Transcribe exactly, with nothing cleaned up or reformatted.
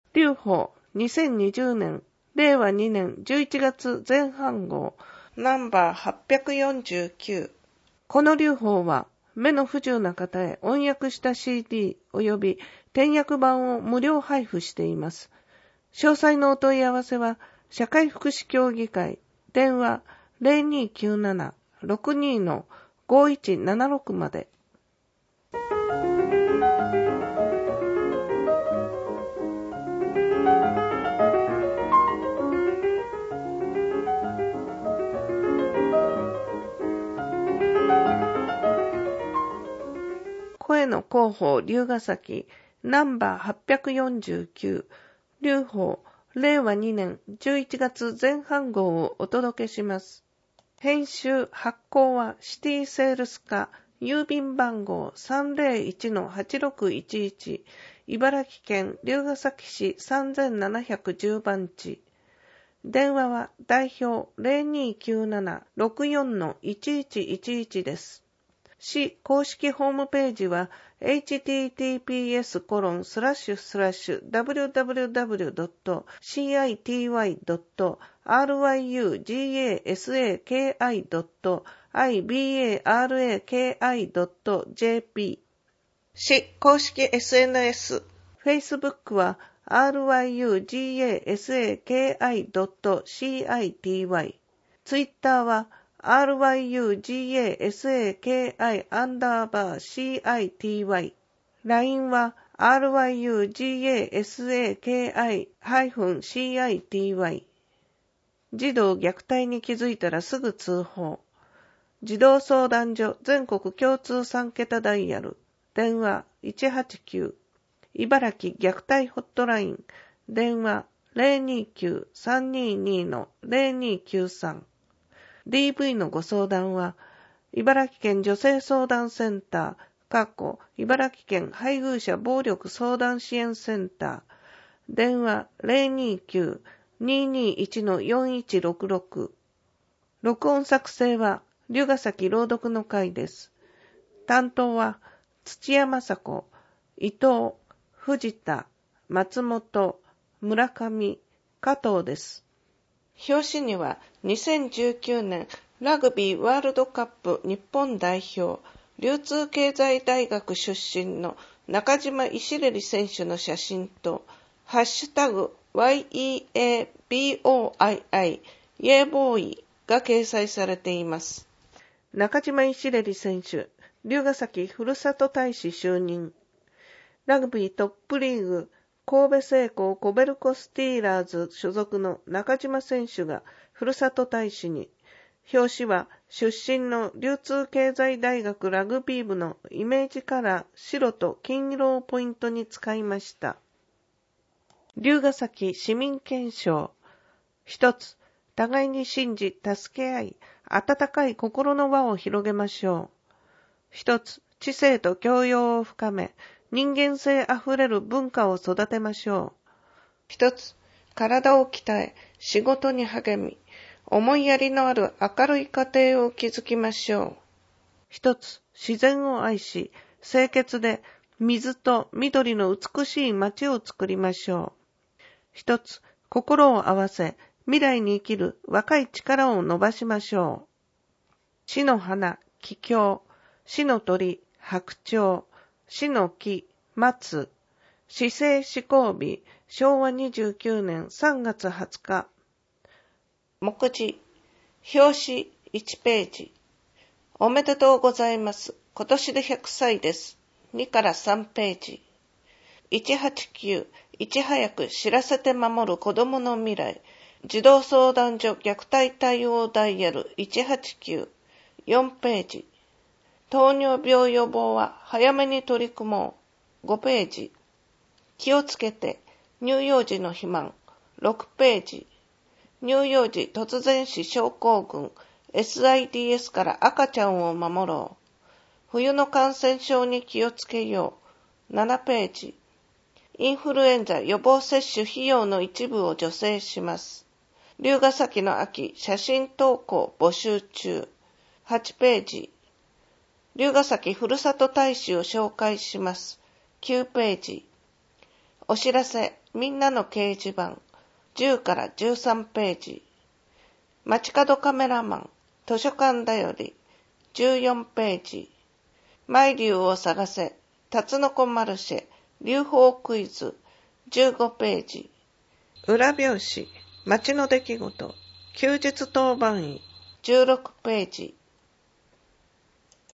劉邦にせんにじゅうねんれいわにねんじゅういちがつぜん半号ナンバーはっぴゃくよんじゅうきゅう。この劉邦は目の不自由な方へ音訳した シーディー 及び点訳版を無料配布しています。詳細のお問い合わせは社会福祉協議会電話 ゼロにきゅうなな ろくに ごいちななろく まで。声の広報龍ヶ崎ナンバーはっぴゃくよんじゅうきゅう劉邦れいわにねんじゅういちがつぜん半号をお届けします。編集発行はシティセールス課郵便番号 さんぜろいちのはちろくいちいち 茨城県龍ヶ崎市さんぜんななひゃくじゅうばんち。電話は代表 ゼロにきゅうなな ろくよんのいちいちいちいち です。市公式ホームページは エイチティーティーピーエスコロンスラッシュスラッシュダブリューダブリューダブリュードットシーアイティーワイドットアールワイユージーエーエスエーケーアイドットアイビーエーアールエーケーアイドットジェーピー。市公式 エスエヌエス、Facebook は アールワイユージーエーエスエーケーアイドットシーアイティーワイ。Twitter はアールワイユージーエーエスエーケーアイ アンダーバー シーアイティーワイ。ライン は アールワイユージーエーエスエーケーアイ シーアイティーワイ。児童虐待に気づいたらすぐ通報。児童相談所全国共通さんけたダイヤル。電話いちはちきゅう。茨城虐待ホットライン。電話 ゼロにきゅう さんにに ゼロにきゅうさん。ディーブイ のご相談は、茨城県女性相談センター、過去茨城県配偶者暴力相談支援センター、電話 ゼロにきゅう ににいち よんいちろくろく。録音作成は、龍ヶ崎朗読の会です。担当は、土屋雅子、伊藤、藤田、松本、村上、加藤です。表紙にはにせんじゅうきゅうねんラグビーワールドカップ日本代表流通経済大学出身の中島石レリ選手の写真とハッシュタグ ワイイーエービーオーアイアイ イエーボーイが掲載されています。中島石レリ選手、龍ヶ崎ふるさと大使就任。ラグビートップリーグ神戸製鋼コベルコスティーラーズ所属の中島選手がふるさと大使に、表紙は出身の流通経済大学ラグビー部のイメージカラー白と金色をポイントに使いました。龍ヶ崎市民憲章。一つ、互いに信じ助け合い、温かい心の輪を広げましょう。一つ、知性と教養を深め、人間性あふれる文化を育てましょう。一つ、体を鍛え、仕事に励み、思いやりのある明るい家庭を築きましょう。一つ、自然を愛し、清潔で水と緑の美しい街を作りましょう。一つ、心を合わせ、未来に生きる若い力を伸ばしましょう。死の花、桔梗、死の鳥、白鳥、死の木、松、死生施行日、しょうわにじゅうきゅうねんさんがつはつか。目次、表紙いちページ。おめでとうございます。今年でひゃくさいです。にからさんページ。いちはちきゅう、いち早く知らせて守る子どもの未来。児童相談所虐待対応ダイヤルいちはちきゅう、よんページ。糖尿病予防は早めに取り組もう。ごページ。気をつけて、乳幼児の肥満。ろくページ。乳幼児突然死症候群 エスアイディーエス から赤ちゃんを守ろう。冬の感染症に気をつけよう。ななページ。インフルエンザ予防接種費用の一部を助成します。龍ヶ崎の秋写真投稿募集中。はちページ。龍ヶ崎ふるさと大使を紹介します。きゅうページ。お知らせ、 みんなの掲示板、じゅうからじゅうさんページ。街角カメラマン、図書館だより、じゅうよんページ。マイリュウを探せ、タツノコマルシェ、流法クイズ、じゅうごページ。裏表紙、街の出来事、休日当番医、じゅうろくページ。